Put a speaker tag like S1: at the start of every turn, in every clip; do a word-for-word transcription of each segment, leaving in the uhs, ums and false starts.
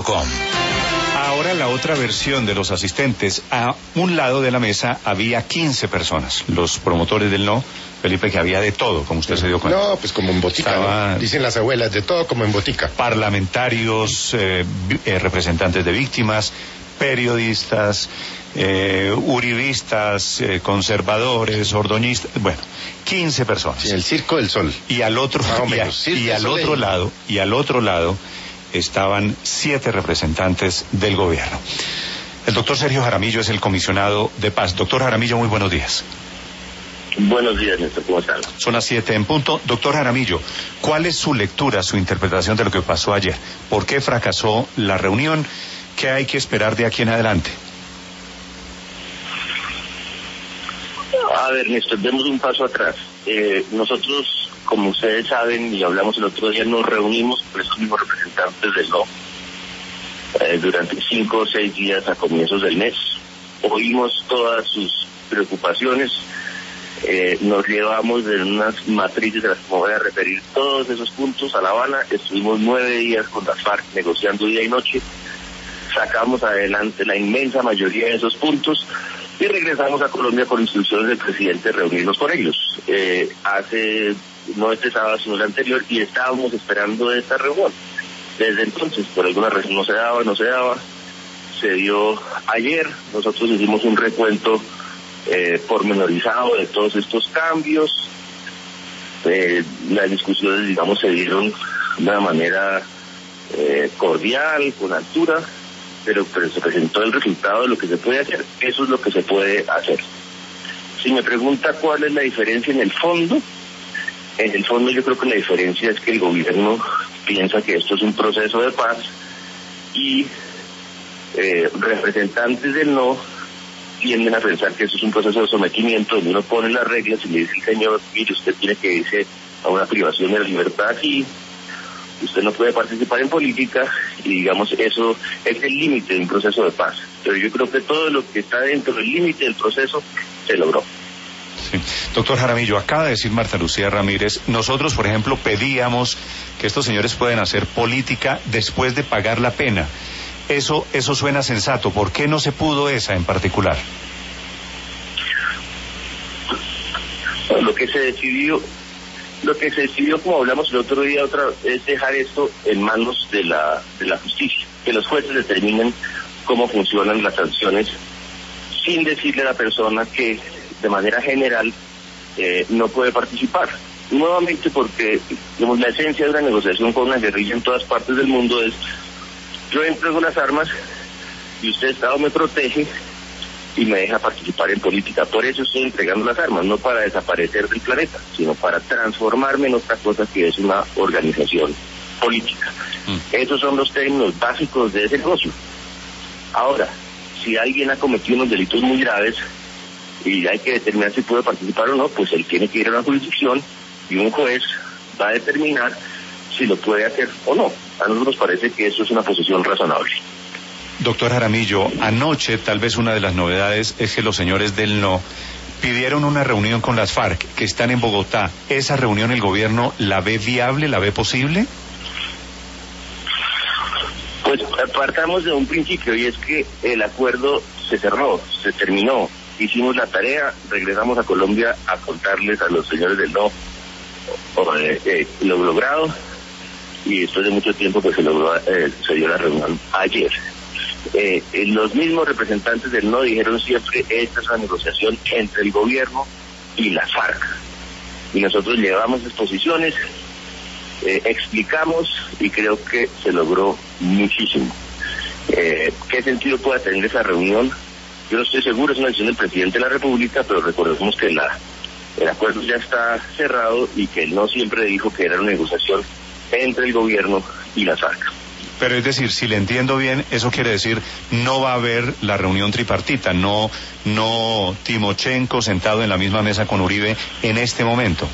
S1: com.
S2: Ahora la otra versión de los asistentes. A un lado de la mesa había quince personas. Los promotores del no, Felipe, que había de todo, como usted se dio cuenta.
S3: No, pues como en botica,
S2: Estaba...
S3: ¿no? Dicen las abuelas, de todo como en botica.
S2: Parlamentarios, eh, eh, representantes de víctimas, periodistas, eh, uribistas, eh, conservadores, ordoñistas, bueno, quince personas.
S3: Sí, el Circo del Sol.
S2: Y al otro, y, a, y al otro lado, y al otro lado estaban siete representantes del gobierno. El doctor Sergio Jaramillo es el comisionado de paz. Doctor Jaramillo, muy buenos días.
S4: Buenos días, Néstor, ¿cómo están?
S2: Son las siete en punto. Doctor Jaramillo, ¿cuál es su lectura, su interpretación de lo que pasó ayer? ¿Por qué fracasó la reunión? ¿Qué hay que esperar de aquí en adelante?
S4: A ver, Néstor, demos un paso atrás. Eh, nosotros, como ustedes saben, y hablamos el otro día, nos reunimos con esos mismos representantes del no eh, durante cinco o seis días a comienzos del mes. Oímos todas sus preocupaciones, eh, nos llevamos de unas matrices de las que me voy a referir todos esos puntos a La Habana. Estuvimos nueve días con las FARC negociando día y noche, sacamos adelante la inmensa mayoría de esos puntos y regresamos a Colombia con instrucciones del presidente de reunirnos con ellos. Eh, hace, no este sábado, sino el anterior, y estábamos esperando esta reunión. Desde entonces, por alguna razón no se daba, no se daba, se dio ayer. Nosotros hicimos un recuento eh, pormenorizado de todos estos cambios. Eh, las discusiones, digamos, se dieron de una manera eh, cordial, con altura, pero, pero se presentó el resultado de lo que se puede hacer. Eso es lo que se puede hacer. Si me pregunta cuál es la diferencia en el fondo, en el fondo yo creo que la diferencia es que el gobierno piensa que esto es un proceso de paz y eh, representantes del no tienden a pensar que esto es un proceso de sometimiento donde uno pone las reglas y le dice, señor, mire, usted tiene que irse a una privación de la libertad aquí, usted no puede participar en política, y digamos eso es el límite de un proceso de paz. Pero yo creo que todo lo que está dentro del límite del proceso se logró.
S2: Sí. Doctor Jaramillo, acaba de decir Marta Lucía Ramírez, nosotros por ejemplo pedíamos que estos señores pueden hacer política después de pagar la pena. Eso, eso suena sensato. ¿Por qué no se pudo esa en particular?
S4: Lo que se decidió Lo que se decidió, como hablamos el otro día, otra es dejar esto en manos de la de la justicia, que los jueces determinen cómo funcionan las sanciones, sin decirle a la persona que de manera general eh, no puede participar. Nuevamente porque, digamos, la esencia de una negociación con una guerrilla en todas partes del mundo es: yo entrego las armas y usted, Estado, me protege y me deja participar en política. Por eso estoy entregando las armas, no para desaparecer del planeta, sino para transformarme en otra cosa que es una organización política. Mm. Esos son los términos básicos de ese negocio. Ahora, si alguien ha cometido unos delitos muy graves y hay que determinar si puede participar o no, pues él tiene que ir a una jurisdicción y un juez va a determinar si lo puede hacer o no. A nosotros nos parece que eso es una posición razonable.
S2: Doctor Jaramillo, anoche tal vez una de las novedades es que los señores del no pidieron una reunión con las FARC que están en Bogotá. ¿Esa reunión el gobierno la ve viable, la ve posible?
S4: Pues partamos de un principio, y es que el acuerdo se cerró, se terminó. Hicimos la tarea, regresamos a Colombia a contarles a los señores del no eh, eh, lo logrado, y después de mucho tiempo pues se logró, eh, se dio la reunión ayer. Eh, eh, los mismos representantes del no dijeron siempre: esta es una negociación entre el gobierno y las FARC, y nosotros llevamos exposiciones, eh, explicamos, y creo que se logró muchísimo. Eh, ¿qué sentido puede tener esa reunión? Yo no estoy seguro, es una decisión del presidente de la República, pero recordemos que la, el acuerdo ya está cerrado y que él no siempre dijo que era una negociación entre el gobierno y las FARC.
S2: Pero es decir, si le entiendo bien, eso quiere decir no va a haber la reunión tripartita, no, no Timochenko sentado en la misma mesa con Uribe en este momento.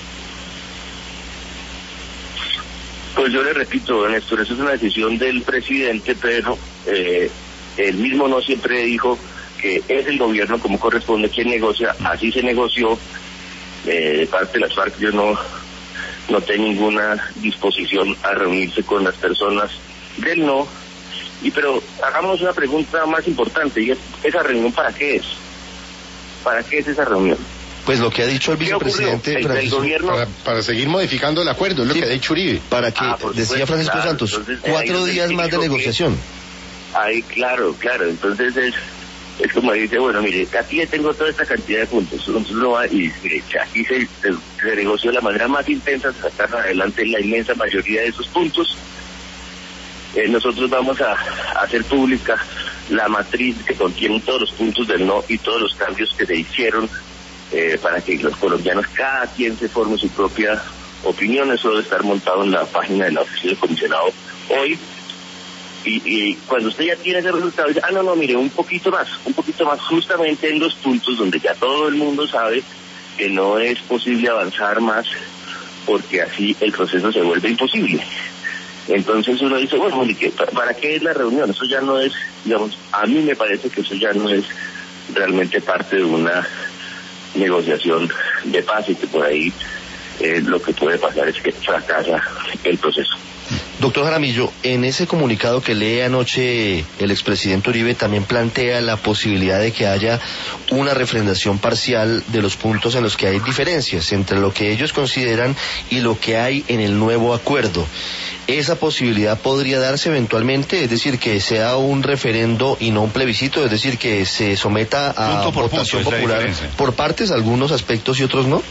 S4: Pues yo le repito, Néstor, eso es una decisión del presidente, pero eh, él mismo no siempre dijo que es el gobierno como corresponde quien negocia. Así se negoció. Eh, de parte de las FARC yo no noté ninguna disposición a reunirse con las personas del no, Y pero hagamos una pregunta más importante, y es, ¿esa reunión para qué es? ¿Para qué es esa reunión?
S1: Pues lo que ha dicho el vicepresidente
S4: el, el gobierno
S3: para, para seguir modificando el acuerdo, es lo
S1: sí,
S3: que ha dicho Uribe.
S1: Para que,
S4: ah,
S1: decía Francisco
S4: claro,
S1: Santos,
S4: entonces,
S1: cuatro días más de negociación.
S4: Que, ahí, claro, claro, entonces es, es como dice, bueno, mire, aquí tengo toda esta cantidad de puntos, entonces uno va y mire, aquí se, se, se negoció de la manera más intensa, sacar adelante la inmensa mayoría de esos puntos. Eh, nosotros vamos a, a hacer pública la matriz que contiene todos los puntos del no y todos los cambios que se hicieron eh, para que los colombianos, cada quien se forme su propia opinión. Eso debe estar montado en la página de la oficina del comisionado hoy. Y, y cuando usted ya tiene ese resultado, dice, ah, no, no, mire, un poquito más, un poquito más, justamente en los puntos donde ya todo el mundo sabe que no es posible avanzar más, porque así el proceso se vuelve imposible. Entonces uno dice, bueno, ¿para qué es la reunión? Eso ya no es, digamos, a mí me parece que eso ya no es realmente parte de una negociación de paz y que por ahí eh, lo que puede pasar es que fracasa el proceso.
S1: Doctor Jaramillo, en ese comunicado que lee anoche el expresidente Uribe también plantea la posibilidad de que haya una refrendación parcial de los puntos en los que hay diferencias entre lo que ellos consideran y lo que hay en el nuevo acuerdo. ¿Esa posibilidad podría darse eventualmente? Es decir, que sea un referendo y no un plebiscito, es decir, que se someta a
S2: punto por
S1: votación
S2: punto,
S1: popular por partes, algunos aspectos y otros no.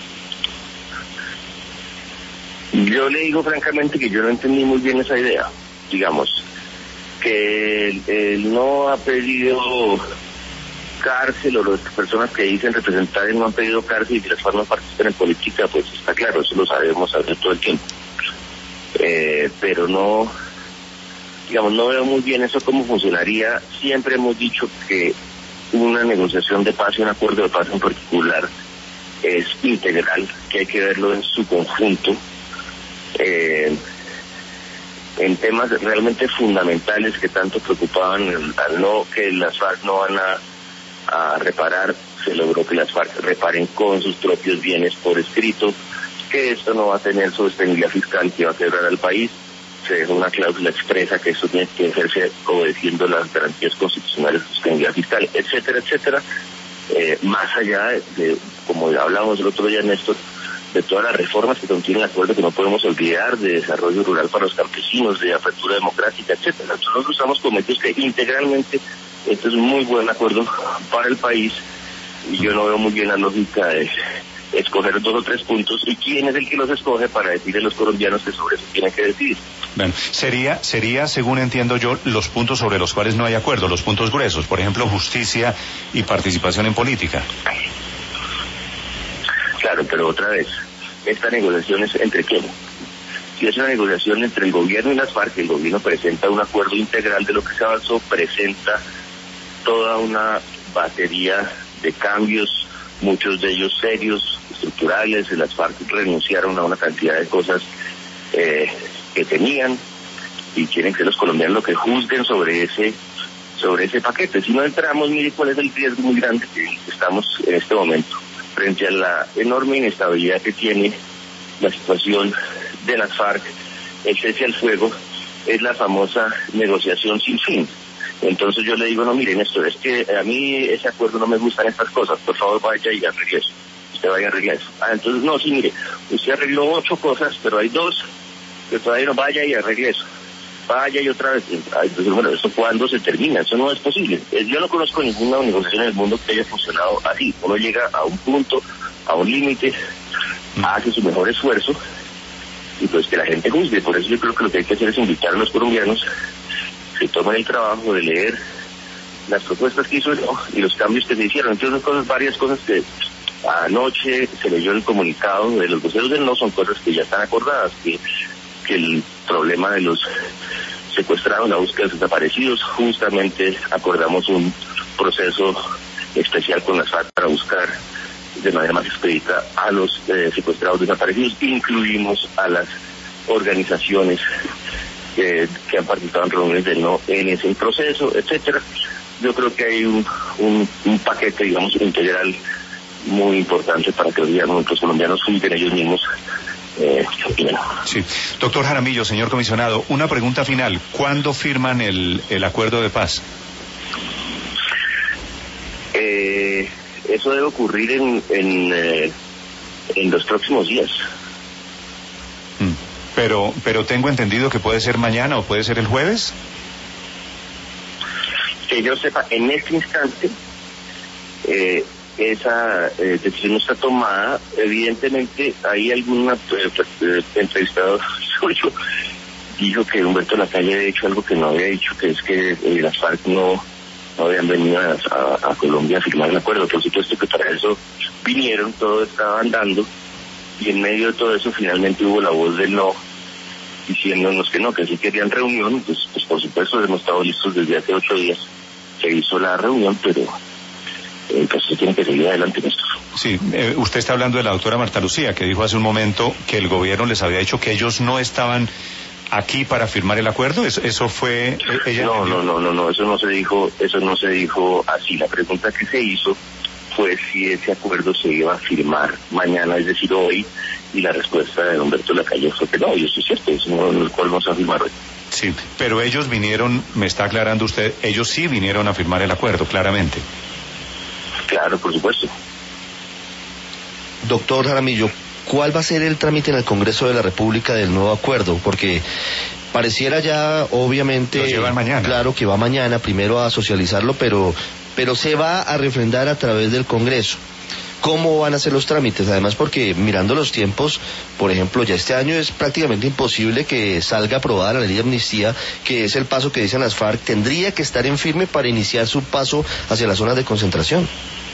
S4: Yo le digo francamente que yo no entendí muy bien esa idea. Digamos, que él, él no ha pedido cárcel, o las personas que dicen representar no han pedido cárcel y que las FARC no participan en política, pues está claro, eso lo sabemos hace todo el tiempo. Eh, pero no, digamos, no veo muy bien eso cómo funcionaría. Siempre hemos dicho que una negociación de paz y un acuerdo de paz en particular es integral, que hay que verlo en su conjunto. Eh, en temas realmente fundamentales que tanto preocupaban al no que las FARC no van a, a reparar, se logró que las FARC reparen con sus propios bienes por escrito, que esto no va a tener sostenibilidad fiscal, que va a quebrar al país. Se dejó una cláusula expresa que esto tiene que hacerse obedeciendo las garantías constitucionales de sostenibilidad fiscal, etcétera, etcétera. Eh, más allá de, de, como hablábamos el otro día, Néstor, de todas las reformas que contiene el acuerdo, que no podemos olvidar, de desarrollo rural para los campesinos, de apertura democrática, etcétera. Entonces nosotros estamos convencidos que integralmente este es un muy buen acuerdo para el país, y yo no veo muy bien la lógica de escoger dos o tres puntos, y quién es el que los escoge para decirle a los colombianos que sobre eso tienen que decidir.
S2: Bueno, sería, sería, según entiendo yo, los puntos sobre los cuales no hay acuerdo, los puntos gruesos, por ejemplo, justicia y participación en política.
S4: Claro, pero otra vez, esta negociación es entre quién. Si es una negociación entre el gobierno y las FARC, el gobierno presenta un acuerdo integral de lo que se avanzó, presenta toda una batería de cambios, muchos de ellos serios, estructurales. Las FARC renunciaron a una cantidad de cosas eh, que tenían, y quieren que los colombianos lo que juzguen sobre ese sobre ese paquete. Si no entramos, mire cuál es el riesgo muy grande que estamos en este momento frente a la enorme inestabilidad que tiene la situación de las FARC. El cese al fuego es la famosa negociación sin fin. Entonces yo le digo, no, miren, esto es que a mí ese acuerdo no me gustan estas cosas, por favor vaya y arregle eso, usted vaya a arreglar eso. Ah, entonces no, sí, mire, usted arregló ocho cosas, pero hay dos que todavía no, vaya y arregle eso, vaya y otra vez. Entonces, bueno, ¿eso cuándo se termina? Eso no es posible. Yo no conozco ninguna negociación en el mundo que haya funcionado así. Uno llega a un punto, a un límite, hace su mejor esfuerzo, y pues que la gente juzgue. Por eso yo creo que lo que hay que hacer es invitar a los colombianos que tomen el trabajo de leer las propuestas que hizo el no y los cambios que se hicieron. Entre otras cosas, varias cosas que anoche se leyó el comunicado de los voceros del no, son cosas que ya están acordadas, que, que el problema de los secuestrados, la búsqueda de desaparecidos, justamente acordamos un proceso especial con las FARC para buscar de manera más expedita a los eh, secuestrados desaparecidos. Incluimos a las organizaciones que, que han participado en reuniones del no en ese proceso, etcétera. Yo creo que hay un, un, un paquete, digamos, integral muy importante para que los colombianos juzguen ellos mismos eh, opinen.
S2: Sí. Doctor Jaramillo, señor comisionado, una pregunta final. ¿Cuándo firman el, el acuerdo de paz?
S4: Eh, eso debe ocurrir en, en, eh, en los próximos días.
S2: Mm. Pero, pero tengo entendido que puede ser mañana o puede ser el jueves.
S4: Que yo sepa, en este instante, eh, esa eh, decisión no está tomada. Evidentemente, hay alguna eh, eh, entrevistador suyo dijo que Humberto Lacalle había dicho algo que no había dicho, que es que eh, las FARC no, no habían venido a, a, a Colombia a firmar el acuerdo. Por supuesto que para eso vinieron, todo estaba andando, y en medio de todo eso finalmente hubo la voz del no, diciéndonos que no, que sí querían reunión. Pues, pues por supuesto hemos estado listos desde hace ocho días. Se hizo la reunión, pero eh, pues se tiene que seguir adelante en esto.
S2: Sí, eh, usted está hablando de la doctora Marta Lucía, que dijo hace un momento que el gobierno les había dicho que ellos no estaban aquí para firmar el acuerdo. Eso, eso fue eh, ella.
S4: No, no, no, no, no, eso no se dijo, eso no se dijo así. La pregunta que se hizo fue si ese acuerdo se iba a firmar mañana, es decir, hoy, y la respuesta de Humberto Lacalle fue que no, y eso es cierto, eso no lo vamos a firmar hoy.
S2: Sí, pero ellos vinieron, me está aclarando usted, ellos sí vinieron a firmar el acuerdo, claramente.
S4: Claro, por supuesto.
S1: Doctor Jaramillo, ¿cuál va a ser el trámite en el Congreso de la República del nuevo acuerdo? Porque pareciera ya, obviamente,
S2: lo llevan mañana.
S1: Claro que va mañana primero a socializarlo, pero, pero se va a refrendar a través del Congreso. ¿Cómo van a ser los trámites? Además, porque mirando los tiempos, por ejemplo, ya este año es prácticamente imposible que salga aprobada la ley de amnistía, que es el paso que dicen las FARC, tendría que estar en firme para iniciar su paso hacia las zonas de concentración.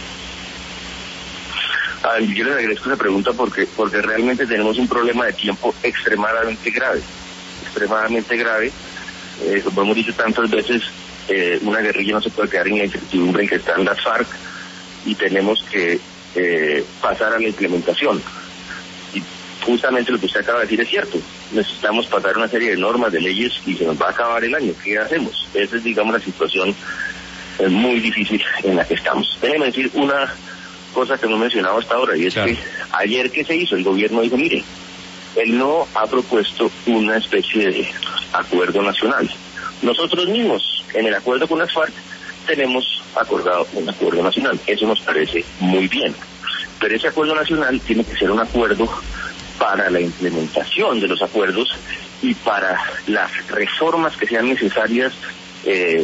S4: Ah, yo les agradezco esa pregunta porque, porque realmente tenemos un problema de tiempo extremadamente grave, extremadamente grave. Eh, como hemos dicho tantas veces, eh, una guerrilla no se puede quedar en la incertidumbre en que están las FARC, y tenemos que Eh, pasar a la implementación. Y justamente lo que usted acaba de decir es cierto. Necesitamos pasar una serie de normas, de leyes, y se nos va a acabar el año. ¿Qué hacemos? Esa es, digamos, la situación eh, muy difícil en la que estamos. Déjeme decir una cosa que no he mencionado hasta ahora, y es claro. que ayer que se hizo, el gobierno dijo, mire, él no ha propuesto una especie de acuerdo nacional. Nosotros mismos, en el acuerdo con las FARC, tenemos acordado un acuerdo nacional. Eso nos parece muy bien. Pero ese acuerdo nacional tiene que ser un acuerdo para la implementación de los acuerdos y para las reformas que sean necesarias eh,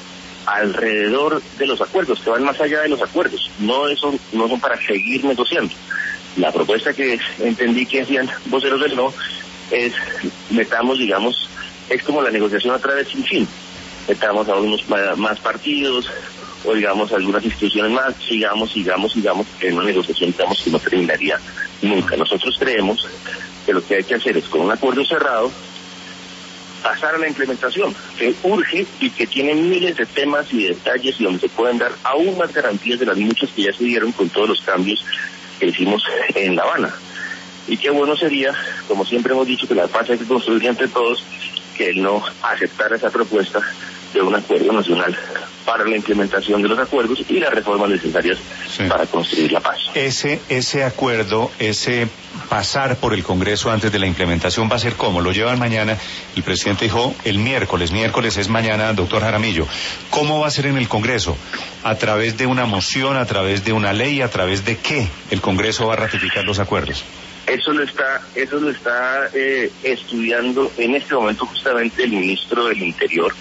S4: alrededor de los acuerdos, que van más allá de los acuerdos. No, eso, no son para seguir negociando. La propuesta que entendí que hacían voceros del no es, metamos, digamos, es como la negociación a través sin fin. Metamos a unos más partidos, o digamos algunas instituciones más, sigamos, sigamos, sigamos, en una negociación digamos que no terminaría nunca. Nosotros creemos que lo que hay que hacer es, con un acuerdo cerrado, pasar a la implementación, que urge y que tiene miles de temas y detalles y donde se pueden dar aún más garantías de las muchas que ya se dieron con todos los cambios que hicimos en La Habana. Y qué bueno sería, como siempre hemos dicho, que la paz hay que construir entre todos, que él no aceptara esa propuesta de un acuerdo nacional para la implementación de los acuerdos y las reformas necesarias sí. para construir la paz.
S2: Ese ese acuerdo, ese pasar por el Congreso antes de la implementación va a ser ¿cómo? Lo llevan mañana, el presidente dijo el miércoles, miércoles es mañana, doctor Jaramillo. ¿Cómo va a ser en el Congreso? ¿A través de una moción, a través de una ley, a través de qué el Congreso va a ratificar los acuerdos?
S4: Eso lo está, eso lo está eh, estudiando en este momento justamente el ministro del Interior,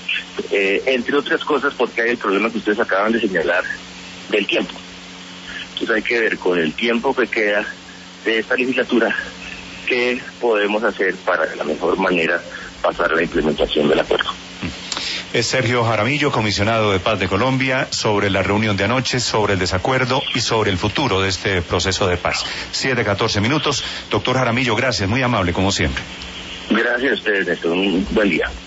S4: eh, entre otras cosas porque hay el problema que ustedes acaban de señalar del tiempo. Entonces hay que ver con el tiempo que queda de esta legislatura qué podemos hacer para de la mejor manera pasar a la implementación del acuerdo.
S2: Es Sergio Jaramillo, comisionado de Paz de Colombia, sobre la reunión de anoche, sobre el desacuerdo y sobre el futuro de este proceso de paz. Siete, catorce minutos. Doctor Jaramillo, gracias, muy amable como siempre.
S4: Gracias a ustedes, Néstor. Un buen día.